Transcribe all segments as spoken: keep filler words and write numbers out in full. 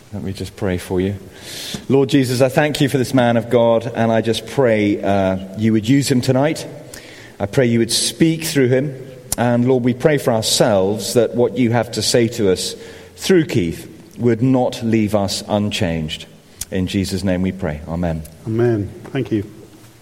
Let me just pray for you. Lord Jesus, I thank you for this man of God, and I just pray uh, you would use him tonight. I pray you would speak through him. And Lord, we pray for ourselves that what you have to say to us through Keith would not leave us unchanged. In Jesus' name we pray. Amen. Amen. Thank you.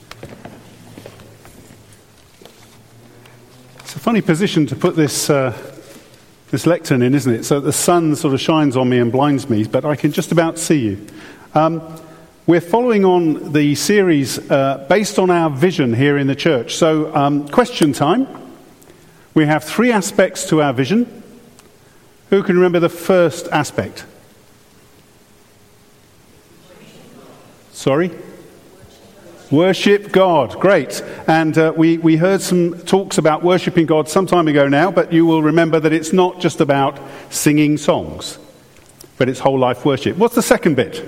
It's a funny position to put this uh, this lectern in, isn't it? So that the sun sort of shines on me and blinds me, but I can just about see you. Um, we're following on the series uh, based on our vision here in the church. So, um, question time. We have three aspects to our vision. Who can remember the first aspect? Sorry? Worship God. Great. And uh, we, we heard some talks about worshipping God some time ago now, but you will remember that it's not just about singing songs, but it's whole life worship. What's the second bit?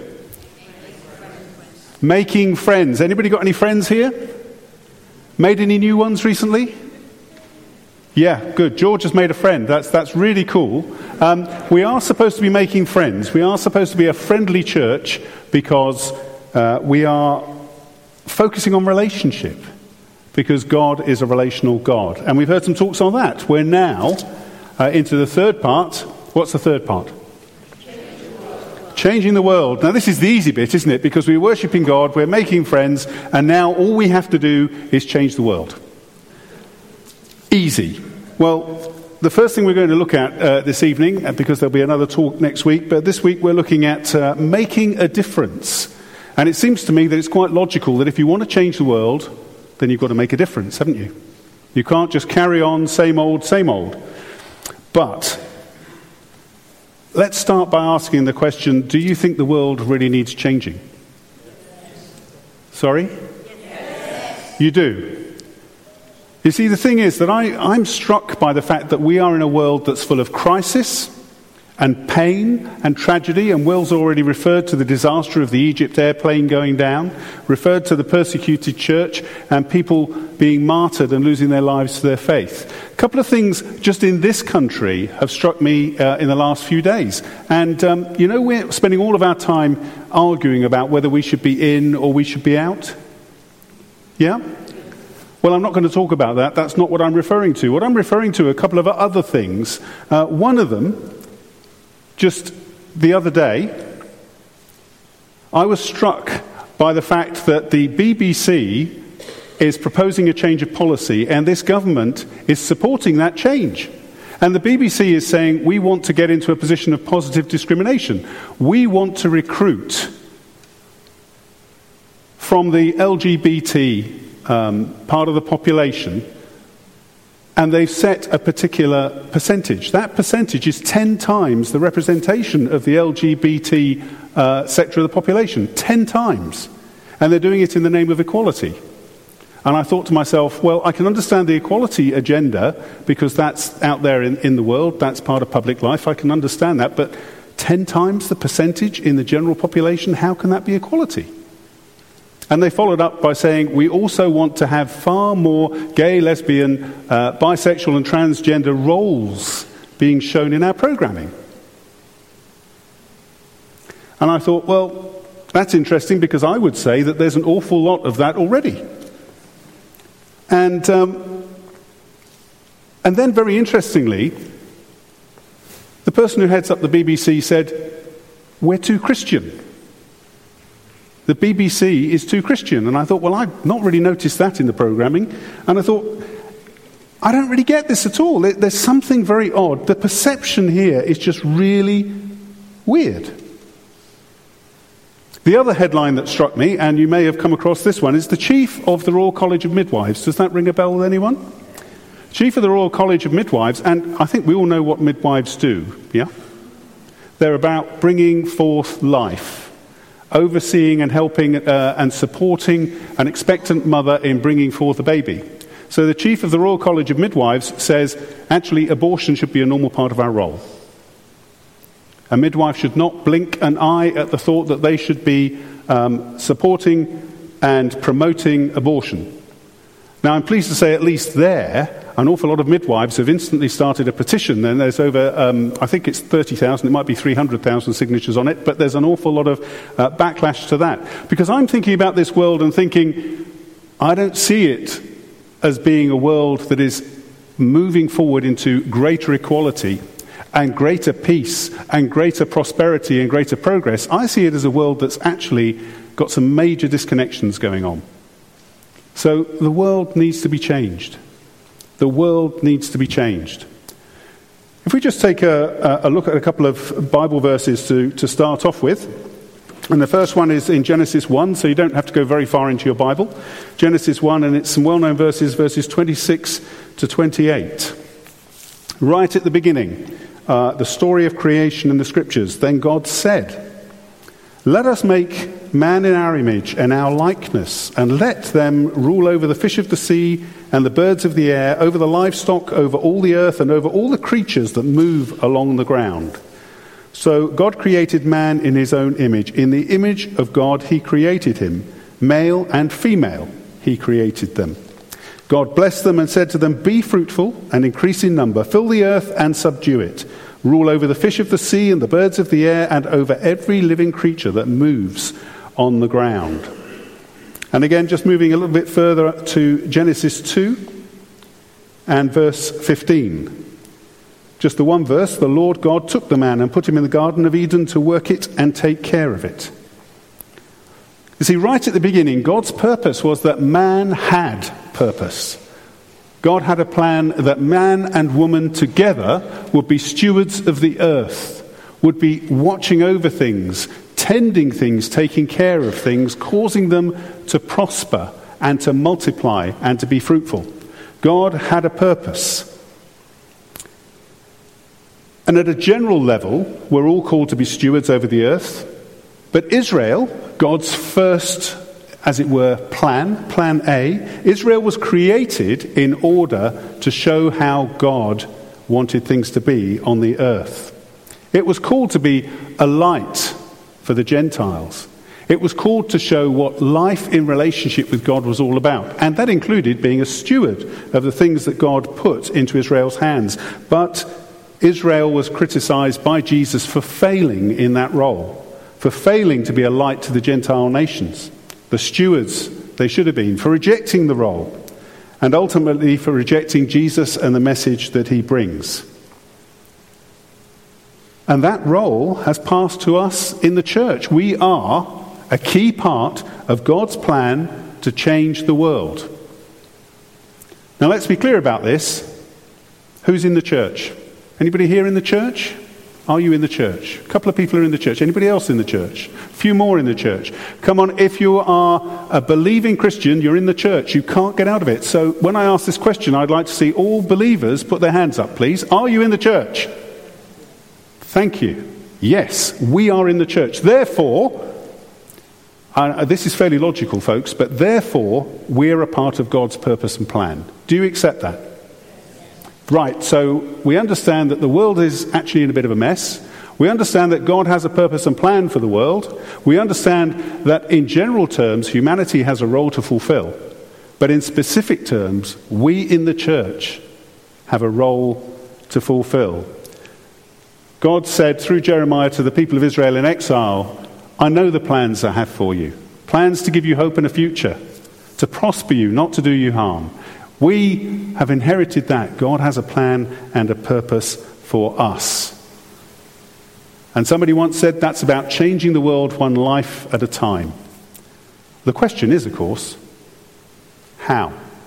Making friends. Anybody got any friends here? Made any new ones recently? Yeah, good. George has made a friend. That's that's really cool. Um, we are supposed to be making friends. We are supposed to be a friendly church because uh, we are focusing on relationship, because God is a relational God. And we've heard some talks on that. We're now uh, into the third part. What's the third part? Changing the world. Changing the world. Now this is the easy bit, isn't it? Because we're worshipping God, we're making friends, and now all we have to do is change the world. Easy. Well, the first thing we're going to look at uh, this evening, uh, because there'll be another talk next week, but this week we're looking at uh, making a difference. And it seems to me that it's quite logical that if you want to change the world, then you've got to make a difference, haven't you? You can't just carry on same old, same old. But let's start by asking the question, do you think the world really needs changing? Yes. Sorry? Yes. You do? You see, the thing is that I, I'm struck by the fact that we are in a world that's full of crisis and pain and tragedy, and Will's already referred to the disaster of the Egypt airplane going down, referred to the persecuted church and people being martyred and losing their lives for their faith. A couple of things just in this country have struck me uh, in the last few days. And, um, you know, we're spending all of our time arguing about whether we should be in or we should be out. Yeah? Well, I'm not going to talk about that. That's not what I'm referring to. What I'm referring to are a couple of other things. Uh, one of them, just the other day, I was struck by the fact that the B B C is proposing a change of policy, and this government is supporting that change. And the B B C is saying, we want to get into a position of positive discrimination. We want to recruit from the L G B T um, part of the population, and they've set a particular percentage. That percentage is ten times the representation of the L G B T uh, sector of the population. Ten times. And they're doing it in the name of equality. And I thought to myself, well, I can understand the equality agenda because that's out there in, in the world. That's part of public life. I can understand that. But ten times the percentage in the general population, how can that be equality? And they followed up by saying, we also want to have far more gay, lesbian, uh, bisexual and transgender roles being shown in our programming. And I thought, well, that's interesting because I would say that there's an awful lot of that already. And, um, and then very interestingly, the person who heads up the B B C said, we're too Christian. The B B C is too Christian. And I thought, well, I've not really noticed that in the programming. And I thought, I don't really get this at all. There's something very odd. The perception here is just really weird. The other headline that struck me, and you may have come across this one, is the Chief of the Royal College of Midwives. Does that ring a bell with anyone? Chief of the Royal College of Midwives, and I think we all know what midwives do, yeah? They're about bringing forth life, overseeing and helping uh, and supporting an expectant mother in bringing forth a baby. So the Chief of the Royal College of Midwives says, actually, abortion should be a normal part of our role. A midwife should not blink an eye at the thought that they should be um, supporting and promoting abortion. Now, I'm pleased to say at least there, an awful lot of midwives have instantly started a petition. And there's over, um, I think it's thirty thousand, it might be three hundred thousand signatures on it, but there's an awful lot of uh, backlash to that. Because I'm thinking about this world and thinking, I don't see it as being a world that is moving forward into greater equality and greater peace and greater prosperity and greater progress. I see it as a world that's actually got some major disconnections going on. So the world needs to be changed. The world needs to be changed. If we just take a, a look at a couple of Bible verses to, to start off with. And the first one is in Genesis one, so you don't have to go very far into your Bible. Genesis one, and it's some well-known verses, verses twenty-six to twenty-eight. Right at the beginning, uh, the story of creation in the Scriptures. Then God said, "Let us make man in our image and our likeness, and let them rule over the fish of the sea and the birds of the air, over the livestock, over all the earth, and over all the creatures that move along the ground." So God created man in his own image. In the image of God he created him. Male and female he created them. God blessed them and said to them, "Be fruitful and increase in number. Fill the earth and subdue it. Rule over the fish of the sea and the birds of the air and over every living creature that moves on the ground." And again, just moving a little bit further to Genesis two and verse fifteen. Just the one verse. "The Lord God took the man and put him in the Garden of Eden to work it and take care of it." You see, right at the beginning, God's purpose was that man had purpose. God had a plan that man and woman together would be stewards of the earth, would be watching over things, tending things, taking care of things, causing them to prosper and to multiply and to be fruitful. God had a purpose. And at a general level, we're all called to be stewards over the earth. But Israel, God's first, as it were, plan, plan A, Israel was created in order to show how God wanted things to be on the earth. It was called to be a light for the Gentiles. It was called to show what life in relationship with God was all about. And that included being a steward of the things that God put into Israel's hands. But Israel was criticized by Jesus for failing in that role, for failing to be a light to the Gentile nations, the stewards they should have been, for rejecting the role, and ultimately for rejecting Jesus and the message that he brings. And that role has passed to us in the church. We are a key part of God's plan to change the world. Now let's be clear about this. Who's in the church? Anybody here in the church? Are you in the church? A couple of people are in the church. Anybody else in the church? A few more in the church. Come on, if you are a believing Christian, you're in the church. You can't get out of it. So when I ask this question, I'd like to see all believers put their hands up, please. Are you in the church? Thank you. Yes, we are in the church. Therefore, uh, this is fairly logical, folks, but therefore, we're a part of God's purpose and plan. Do you accept that? Right, so we understand that the world is actually in a bit of a mess. We understand that God has a purpose and plan for the world. We understand that in general terms, humanity has a role to fulfill. But in specific terms, we in the church have a role to fulfill. God said through Jeremiah to the people of Israel in exile, "I know the plans I have for you. Plans to give you hope and a future, to prosper you, not to do you harm." We have inherited that. God has a plan and a purpose for us. And somebody once said that's about changing the world one life at a time. The question is, of course, how?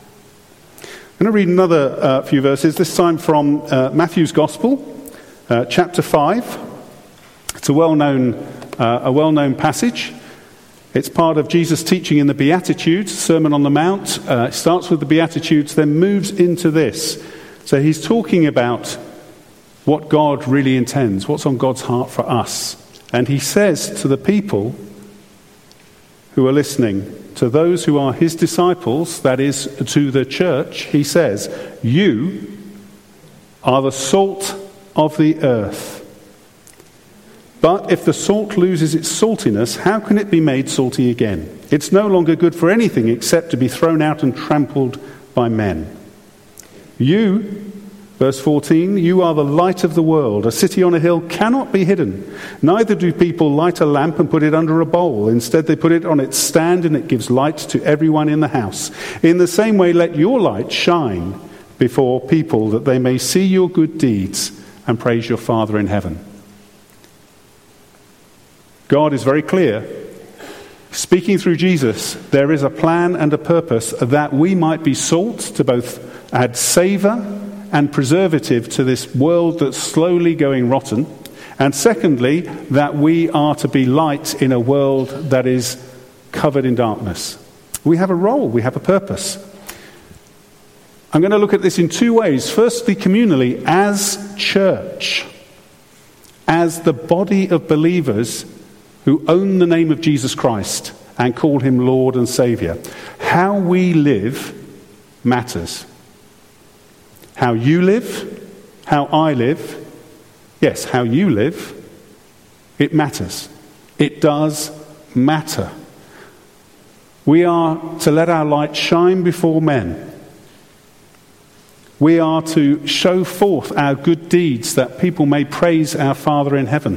I'm going to read another uh, few verses, this time from uh, Matthew's Gospel, uh, chapter five. It's a well-known, uh, a well-known passage. It's part of Jesus' teaching in the Beatitudes, Sermon on the Mount. Uh, it starts with the Beatitudes, then moves into this. So he's talking about what God really intends, what's on God's heart for us. And he says to the people who are listening, to those who are his disciples, that is, to the church, he says, "You are the salt of the earth. But if the salt loses its saltiness, how can it be made salty again? It's no longer good for anything except to be thrown out and trampled by men. You, verse fourteen, you are the light of the world. A city on a hill cannot be hidden. Neither do people light a lamp and put it under a bowl. Instead, they put it on its stand, and it gives light to everyone in the house. In the same way, let your light shine before people, that they may see your good deeds and praise your Father in heaven. God is very clear. Speaking through Jesus, there is a plan and a purpose that we might be salt to both add savour and preservative to this world that's slowly going rotten. And secondly, that we are to be light in a world that is covered in darkness. We have a role, we have a purpose. I'm going to look at this in two ways. Firstly, communally, as church, as the body of believers who own the name of Jesus Christ and call him Lord and Saviour. How we live matters. How you live, how I live, yes, how you live, it matters. It does matter. We are to let our light shine before men. We are to show forth our good deeds that people may praise our Father in heaven.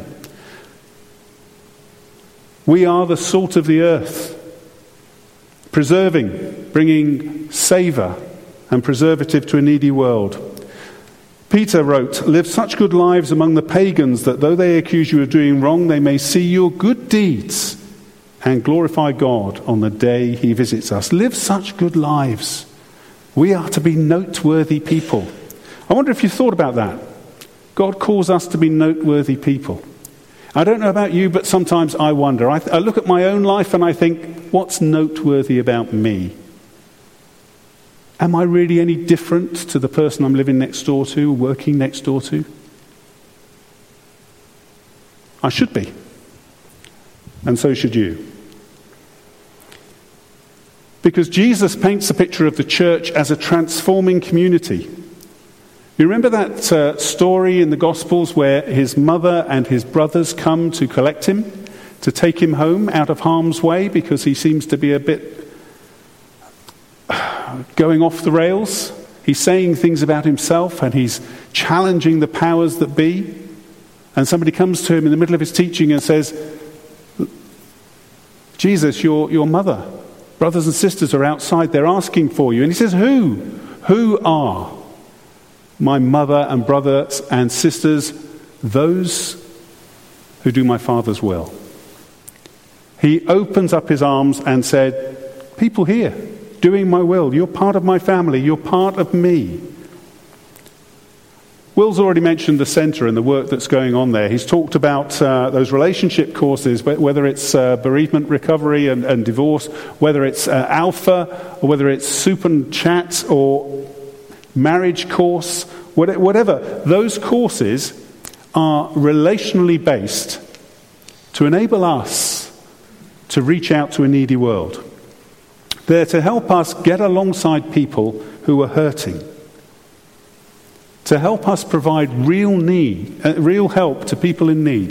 We are the salt of the earth, preserving, bringing savour and preservative to a needy world. Peter wrote, live such good lives among the pagans that though they accuse you of doing wrong, they may see your good deeds and glorify God on the day he visits us. Live such good lives. We are to be noteworthy people. I wonder if you thought about that. God calls us to be noteworthy people. I don't know about you, but sometimes I wonder. I, th- I look at my own life and I think, what's noteworthy about me? Am I really any different to the person I'm living next door to, working next door to? I should be. And so should you. Because Jesus paints a picture of the church as a transforming community. You remember that uh, story in the Gospels where his mother and his brothers come to collect him, to take him home out of harm's way because he seems to be a bit going off the rails? He's saying things about himself and he's challenging the powers that be. And somebody comes to him in the middle of his teaching and says, Jesus, your, your mother, brothers and sisters are outside, they're asking for you. And he says, who? Who are my mother and brothers and sisters? Those who do my Father's will. He opens up his arms and said, people here, doing my will. You're part of my family. You're part of me. Will's already mentioned the centre and the work that's going on there. He's talked about uh, those relationship courses, whether it's uh, bereavement recovery and, and divorce, whether it's uh, Alpha, or whether it's Soup and Chat, or marriage course, whatever. Those courses are relationally based to enable us to reach out to a needy world. They're to help us get alongside people who are hurting, to help us provide real need, uh, real help to people in need.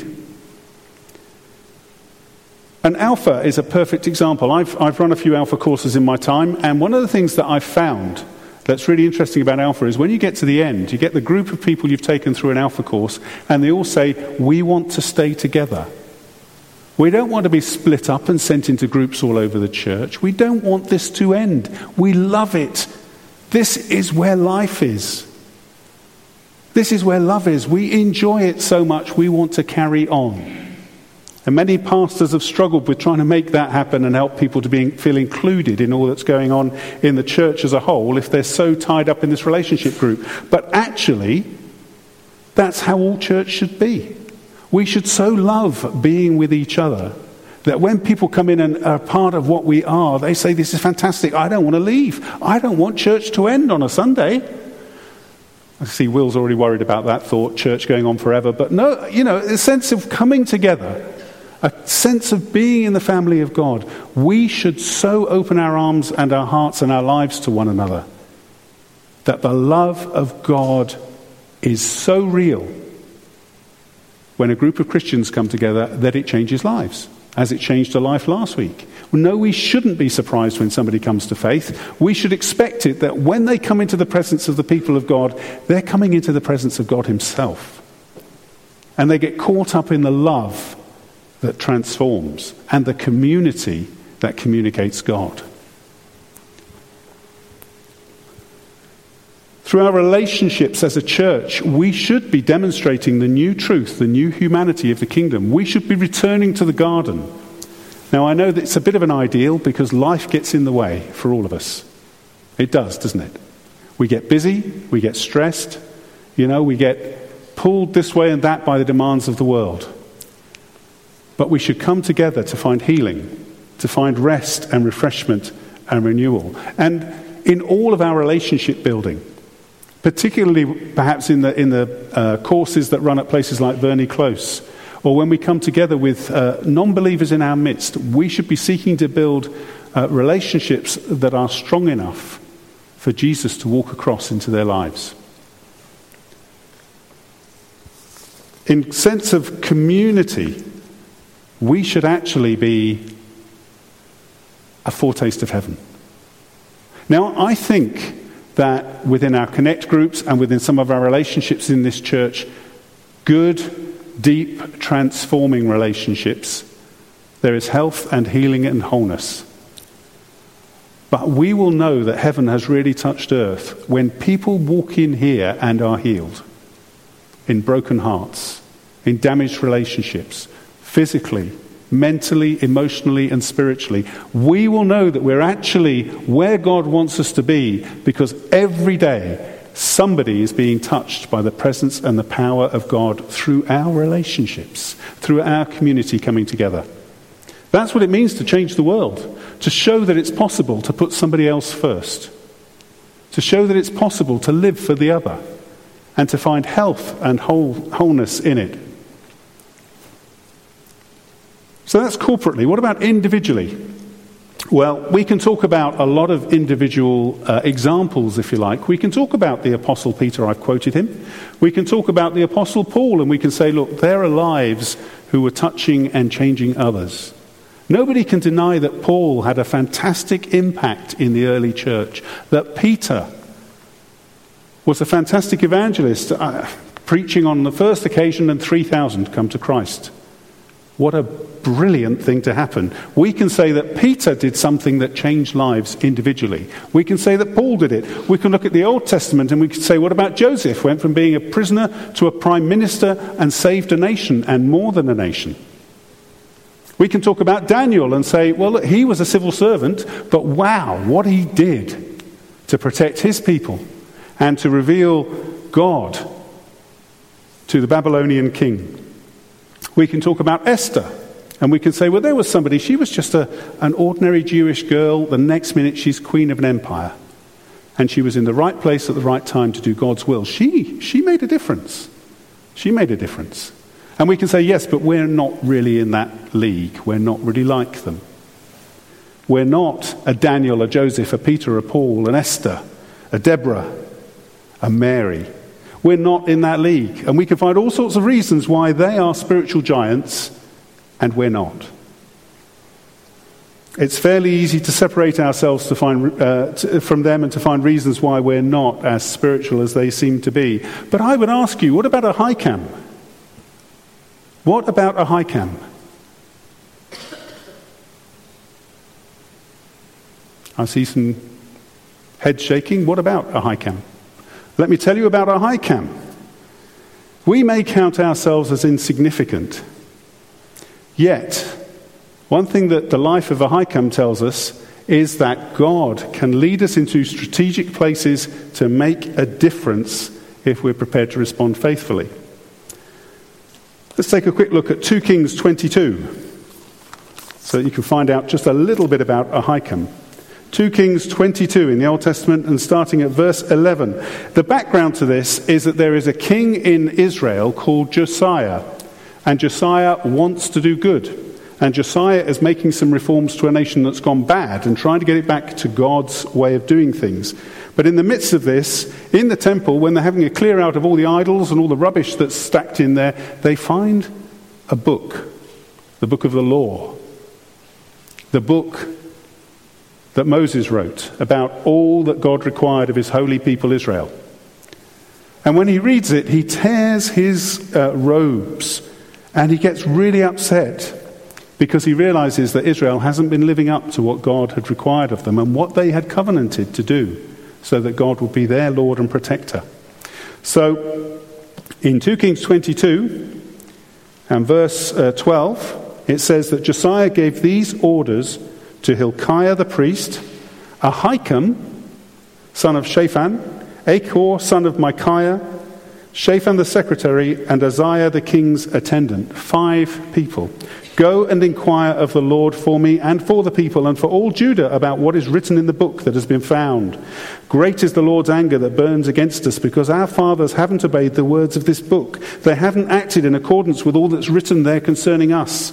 And Alpha is a perfect example. I've, I've run a few Alpha courses in my time, and one of the things that I've found that's really interesting about Alpha is when you get to the end, you get the group of people you've taken through an Alpha course, and they all say, we want to stay together. We don't want to be split up and sent into groups all over the church. We don't want this to end. We love it. This is where life is. This is where love is. We enjoy it so much, we want to carry on. And many pastors have struggled with trying to make that happen and help people to be, feel included in all that's going on in the church as a whole if they're so tied up in this relationship group. But actually, that's how all church should be. We should so love being with each other that when people come in and are part of what we are, they say, this is fantastic, I don't want to leave. I don't want church to end on a Sunday. I see Will's already worried about that thought, church going on forever. But no, you know, a sense of coming together, a sense of being in the family of God. We should so open our arms and our hearts and our lives to one another that the love of God is so real when a group of Christians come together that it changes lives, as it changed a life last week. No, we shouldn't be surprised when somebody comes to faith. We should expect it that when they come into the presence of the people of God, they're coming into the presence of God himself. And they get caught up in the love that transforms and the community that communicates God. Through our relationships as a church, we should be demonstrating the new truth, the new humanity of the kingdom. We should be returning to the garden. Now, I know that it's a bit of an ideal because life gets in the way for all of us. It does, doesn't it? We get busy, we get stressed, you know, we get pulled this way and that by the demands of the world. But we should come together to find healing, to find rest and refreshment and renewal. And in all of our relationship building, particularly perhaps in the in the uh, courses that run at places like Verney Close, or when we come together with uh, non-believers in our midst, we should be seeking to build uh, relationships that are strong enough for Jesus to walk across into their lives. In sense of community, we should actually be a foretaste of heaven. Now, I think that within our connect groups and within some of our relationships in this church, good, deep, transforming relationships, there is health and healing and wholeness. But we will know that heaven has really touched earth when people walk in here and are healed, in broken hearts, in damaged relationships, physically, mentally, emotionally, and spiritually. We will know that we're actually where God wants us to be because every day somebody is being touched by the presence and the power of God through our relationships, through our community coming together. That's what it means to change the world, to show that it's possible to put somebody else first, to show that it's possible to live for the other, and to find health and whole, wholeness in it. So that's corporately. What about individually? Well, we can talk about a lot of individual uh, examples, if you like. We can talk about the Apostle Peter, I've quoted him. We can talk about the Apostle Paul, and we can say, look, there are lives who were touching and changing others. Nobody can deny that Paul had a fantastic impact in the early church, that Peter was a fantastic evangelist, uh, preaching on the first occasion and three thousand come to Christ. What a brilliant thing to happen. We can say that Peter did something that changed lives individually. We can say that Paul did it. We can look at the Old Testament and we can say, what about Joseph? Went from being a prisoner to a prime minister and saved a nation and more than a nation. We can talk about Daniel and say, well, look, he was a civil servant, but wow, what he did to protect his people and to reveal God to the Babylonian king. We can talk about Esther, and we can say, well, there was somebody, she was just a, an ordinary Jewish girl. The next minute, she's queen of an empire. And she was in the right place at the right time to do God's will. She, she made a difference. She made a difference. And we can say, yes, but we're not really in that league. We're not really like them. We're not a Daniel, a Joseph, a Peter, a Paul, an Esther, a Deborah, a Mary. We're not in that league. And we can find all sorts of reasons why they are spiritual giants and we're not. It's fairly easy to separate ourselves to find, uh, to, from them and to find reasons why we're not as spiritual as they seem to be. But I would ask you, what about a Hycam? What about a Hycam? I see some head shaking. What about a Hycam? Let me tell you about a Hycam. We may count ourselves as insignificant, yet one thing that the life of a Hycam tells us is that God can lead us into strategic places to make a difference if we're prepared to respond faithfully. Let's take a quick look at Second Kings twenty-two so that you can find out just a little bit about a Hycam. Second Kings twenty-two in the Old Testament and starting at verse eleven. The background to this is that there is a king in Israel called Josiah, and Josiah wants to do good. And Josiah is making some reforms to a nation that's gone bad and trying to get it back to God's way of doing things. But in the midst of this, in the temple, when they're having a clear out of all the idols and all the rubbish that's stacked in there, they find a book, the book of the law. the book that Moses wrote about all that God required of his holy people Israel. And when he reads it, he tears his uh, robes and he gets really upset because he realizes that Israel hasn't been living up to what God had required of them and what they had covenanted to do so that God would be their Lord and protector. So in Second Kings twenty-two and verse uh, twelve, it says that Josiah gave these orders to Hilkiah the priest, Ahikam, son of Shaphan, Achor, son of Micaiah, Shaphan the secretary, and Uzziah the king's attendant. Five people. Go and inquire of the Lord for me and for the people and for all Judah about what is written in the book that has been found. Great is the Lord's anger that burns against us because our fathers haven't obeyed the words of this book. They haven't acted in accordance with all that's written there concerning us.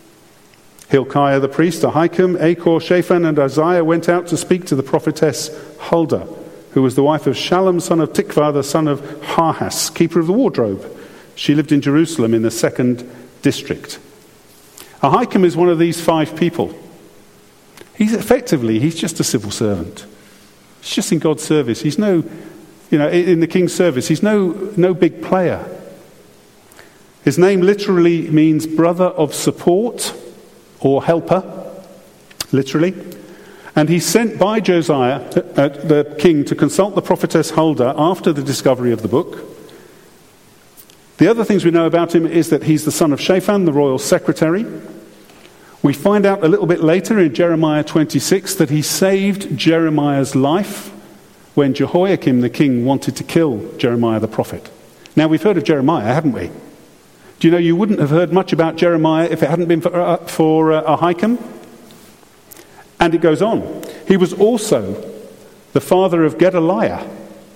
Hilkiah the priest, Ahikam, Achor, Shaphan, and Uzziah went out to speak to the prophetess Huldah, who was the wife of Shallum, son of Tikvah, the son of Harhas, keeper of the wardrobe. She lived in Jerusalem in the second district. Ahikam is one of these five people. He's effectively, he's just a civil servant. He's just in God's service. He's no, you know, in the king's service. He's no, no big player. His name literally means brother of support or helper, literally. And he's sent by Josiah, uh, the king, to consult the prophetess Huldah after the discovery of the book. The other things we know about him is that he's the son of Shaphan, the royal secretary. We find out a little bit later in Jeremiah twenty-six that he saved Jeremiah's life when Jehoiakim the king wanted to kill Jeremiah the prophet. Now we've heard of Jeremiah, haven't we? Do you know you wouldn't have heard much about Jeremiah if it hadn't been for, uh, for uh, Ahikam? And it goes on. He was also the father of Gedaliah.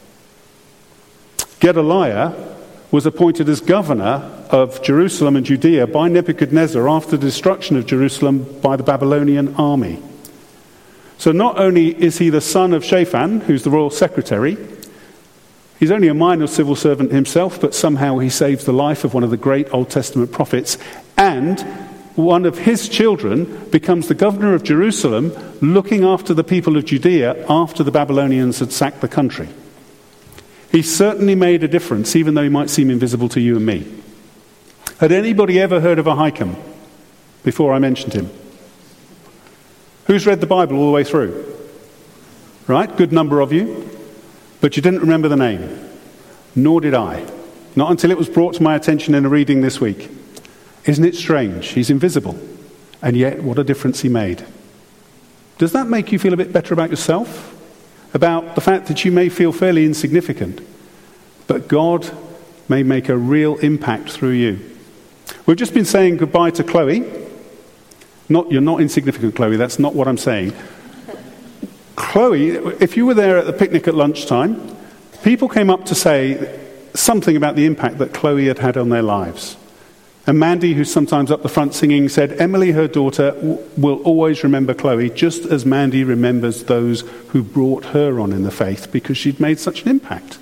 Gedaliah was appointed as governor of Jerusalem and Judea by Nebuchadnezzar after the destruction of Jerusalem by the Babylonian army. So not only is he the son of Shaphan, who's the royal secretary, he's only a minor civil servant himself, but somehow he saves the life of one of the great Old Testament prophets, and one of his children becomes the governor of Jerusalem, looking after the people of Judea after the Babylonians had sacked the country. He certainly made a difference, even though he might seem invisible to you and me. Had anybody ever heard of Ahikam before I mentioned him? Who's read the Bible all the way through? Right, good number of you. But you didn't remember the name. Nor did I. Not until it was brought to my attention in a reading this week. Isn't it strange? He's invisible. And yet, what a difference he made. Does that make you feel a bit better about yourself? About the fact that you may feel fairly insignificant, but God may make a real impact through you. We've just been saying goodbye to Chloe. Not, you're not insignificant, Chloe. That's not what I'm saying. Chloe, if you were there at the picnic at lunchtime, people came up to say something about the impact that Chloe had had on their lives. And Mandy, who's sometimes up the front singing, said Emily, her daughter, w- will always remember Chloe, just as Mandy remembers those who brought her on in the faith, because she'd made such an impact.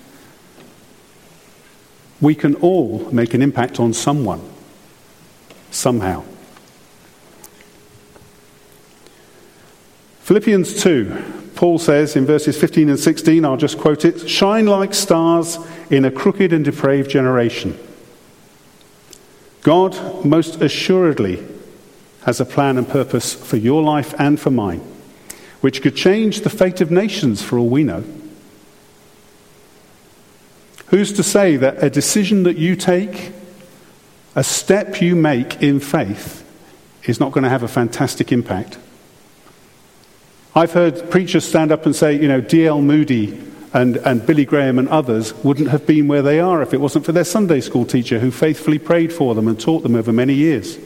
We can all make an impact on someone, somehow. Philippians two, Paul says in verses fifteen and sixteen, I'll just quote it, "Shine like stars in a crooked and depraved generation. God most assuredly has a plan and purpose for your life and for mine, which could change the fate of nations for all we know. Who's to say that a decision that you take, a step you make in faith, is not going to have a fantastic impact? I've heard preachers stand up and say, you know, D L Moody and, and Billy Graham and others wouldn't have been where they are if it wasn't for their Sunday school teacher who faithfully prayed for them and taught them over many years.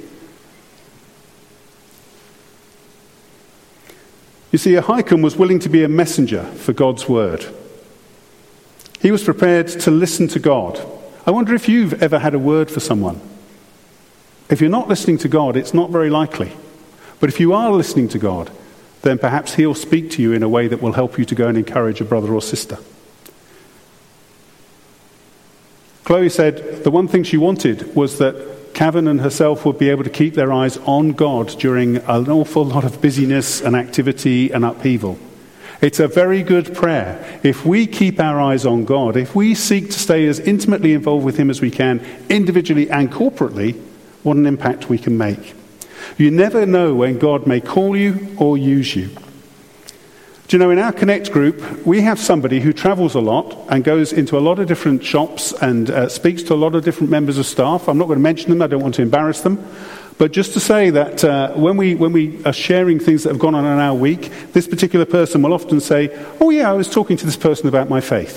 You see, Ahikam was willing to be a messenger for God's word. He was prepared to listen to God. I wonder if you've ever had a word for someone. If you're not listening to God, it's not very likely. But if you are listening to God, then perhaps he'll speak to you in a way that will help you to go and encourage a brother or sister. Chloe said the one thing she wanted was that Cavan and herself would be able to keep their eyes on God during an awful lot of busyness and activity and upheaval. It's a very good prayer. If we keep our eyes on God, if we seek to stay as intimately involved with him as we can, individually and corporately, what an impact we can make. You never know when God may call you or use you. Do you know, in our Connect group, we have somebody who travels a lot and goes into a lot of different shops and uh, speaks to a lot of different members of staff. I'm not going to mention them, I don't want to embarrass them. But just to say that uh, when we when we are sharing things that have gone on in our week, this particular person will often say, oh yeah, I was talking to this person about my faith.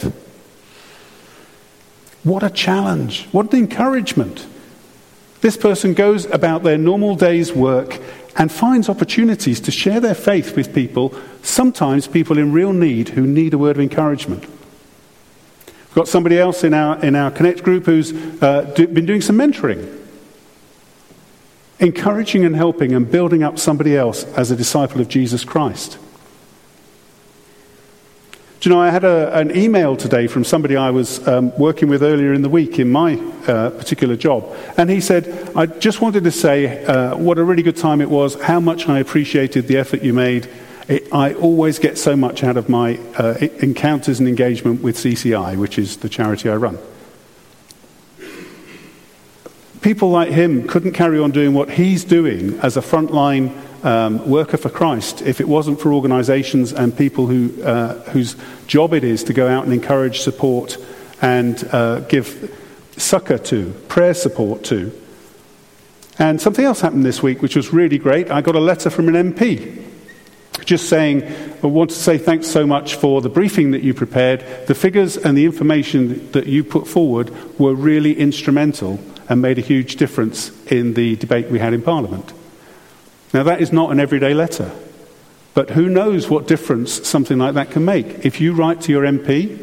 What a challenge. What an encouragement. This person goes about their normal day's work and finds opportunities to share their faith with people, sometimes people in real need who need a word of encouragement. We've got somebody else in our in our Connect group who's uh, do, been doing some mentoring, encouraging and helping and building up somebody else as a disciple of Jesus Christ. Do you know, I had a, an email today from somebody I was um, working with earlier in the week in my uh, particular job. And he said, I just wanted to say uh, what a really good time it was, how much I appreciated the effort you made. It, I always get so much out of my uh, encounters and engagement with C C I, which is the charity I run. People like him couldn't carry on doing what he's doing as a frontline um, worker for Christ if it wasn't for organisations and people who uh, whose job it is to go out and encourage, support, and uh, give succour to, prayer support to. And something else happened this week which was really great. I got a letter from an M P just saying, I want to say thanks so much for the briefing that you prepared. The figures and the information that you put forward were really instrumental and made a huge difference in the debate we had in Parliament. Now, that is not an everyday letter, but who knows what difference something like that can make. If you write to your M P,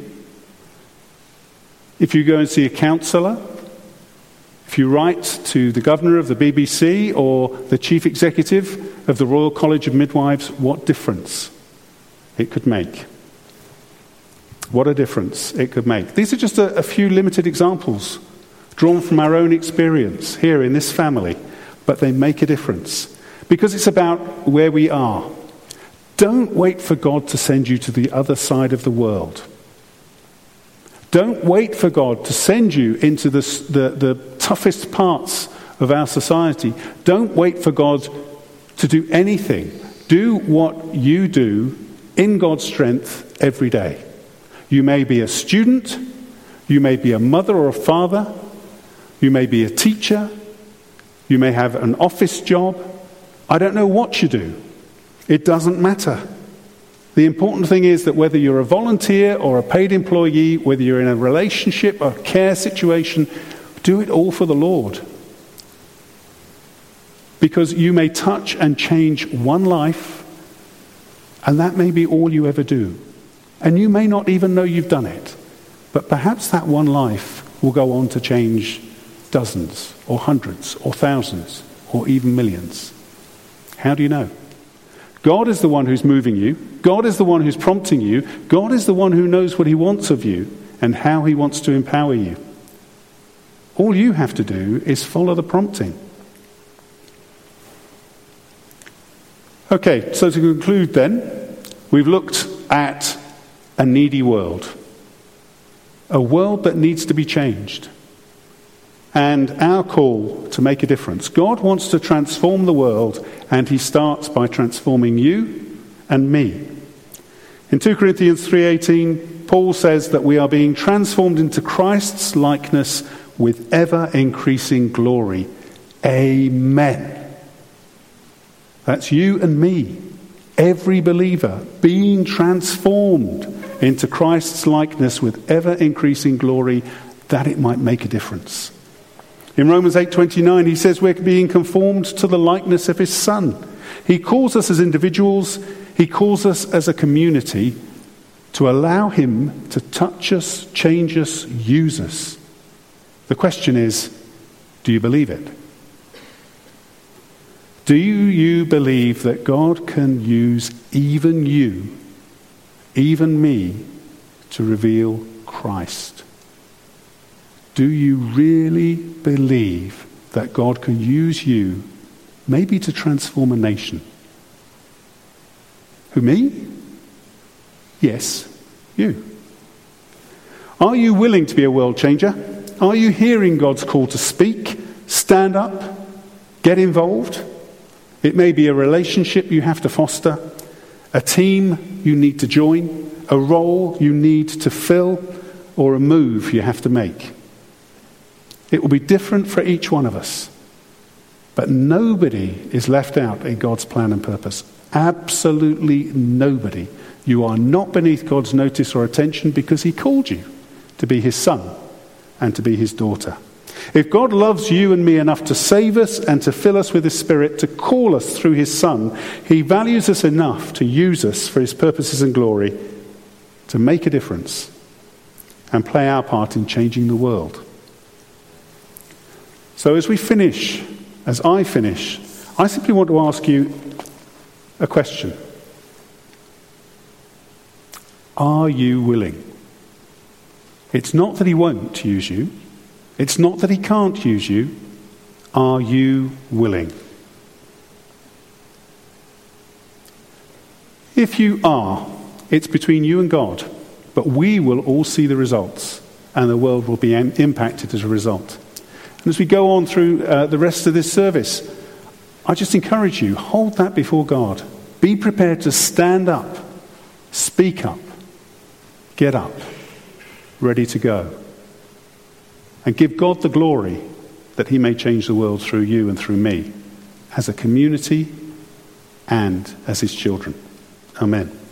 if you go and see a councillor, if you write to the governor of the B B C or the chief executive of the Royal College of Midwives, what difference it could make. What a difference it could make. These are just a, a few limited examples drawn from our own experience here in this family, but they make a difference because it's about where we are. Don't wait for God to send you to the other side of the world. Don't wait for God to send you into the, the, the toughest parts of our society. Don't wait for God to do anything. Do what you do in God's strength every day. You may be a student, you may be a mother or a father, you may be a teacher, you may have an office job. I don't know what you do. It doesn't matter. The important thing is that whether you're a volunteer or a paid employee, whether you're in a relationship or care situation, do it all for the Lord. Because you may touch and change one life, and that may be all you ever do. And you may not even know you've done it. But perhaps that one life will go on to change dozens or hundreds or thousands or even millions. How do you know? God is the one who's moving you. God is the one who's prompting you. God is the one who knows what he wants of you and how he wants to empower you. All you have to do is follow the prompting. Okay, so to conclude then, we've looked at a needy world. A world that needs to be changed. And our call to make a difference. God wants to transform the world, and he starts by transforming you and me. In Second Corinthians three eighteen, Paul says that we are being transformed into Christ's likeness with ever-increasing glory. Amen. That's you and me, every believer, being transformed into Christ's likeness with ever-increasing glory, that it might make a difference. In Romans eight twenty-nine, he says we're being conformed to the likeness of his Son. He calls us as individuals, he calls us as a community to allow him to touch us, change us, use us. The question is, do you believe it? Do you believe that God can use even you, even me, to reveal Christ? Do you really believe that God can use you maybe to transform a nation? Who, me? Yes, you. Are you willing to be a world changer? Are you hearing God's call to speak, stand up, get involved? It may be a relationship you have to foster, a team you need to join, a role you need to fill, or a move you have to make. It will be different for each one of us. But nobody is left out in God's plan and purpose. Absolutely nobody. You are not beneath God's notice or attention because he called you to be his son and to be his daughter. If God loves you and me enough to save us and to fill us with his Spirit, to call us through his Son, he values us enough to use us for his purposes and glory, to make a difference and play our part in changing the world. So as we finish, as I finish, I simply want to ask you a question. Are you willing? It's not that he won't use you. It's not that he can't use you. Are you willing? If you are, it's between you and God. But we will all see the results, and the world will be im- impacted as a result. And as we go on through uh, the rest of this service, I just encourage you, hold that before God. Be prepared to stand up, speak up, get up, ready to go. And give God the glory that he may change the world through you and through me, as a community and as his children. Amen.